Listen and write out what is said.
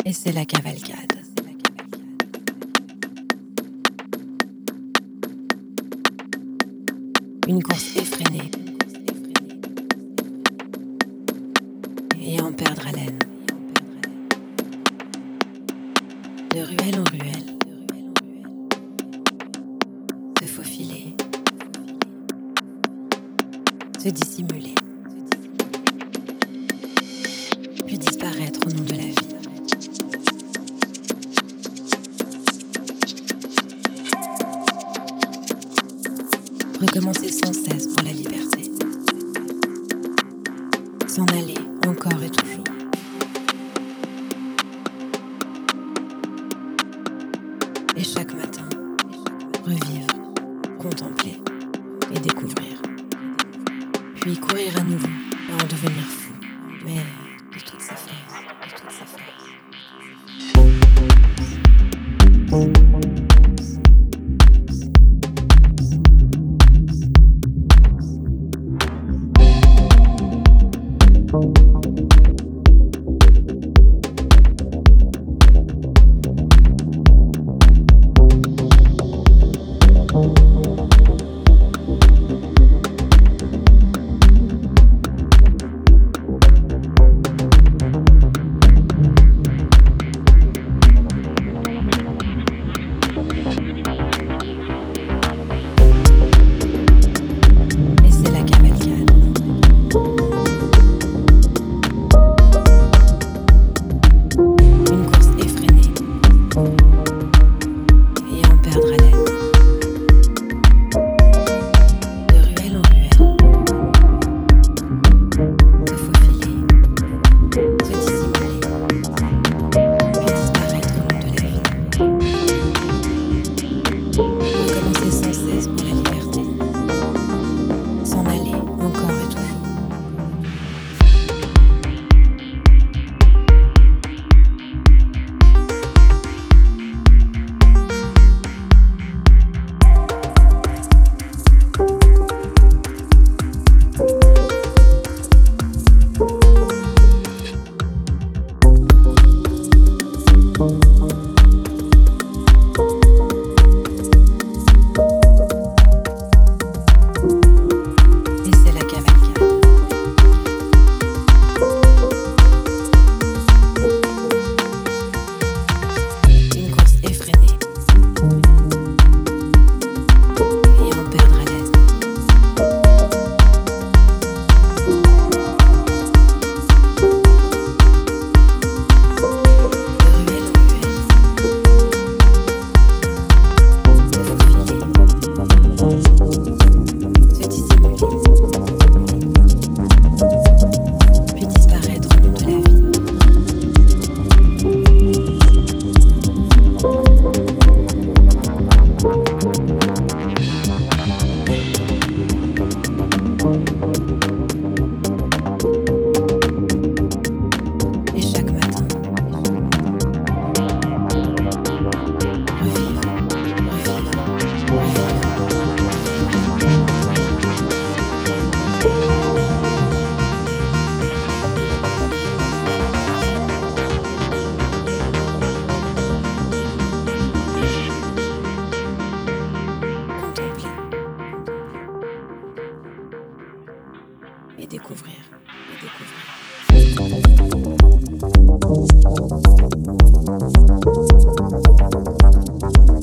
Et c'est la cavalcade. Une course effrénée et en perdre haleine. De ruelle en ruelle, se faufiler, se dissimuler, puis disparaître au nom de la vie. Recommencer sans cesse pour la liberté. S'en aller encore et toujours. Et chaque matin, revivre, contempler et découvrir. Puis courir à nouveau pour en devenir fou, mais de toutes ses forces, de toutes ses forces. Et découvrir, et découvrir.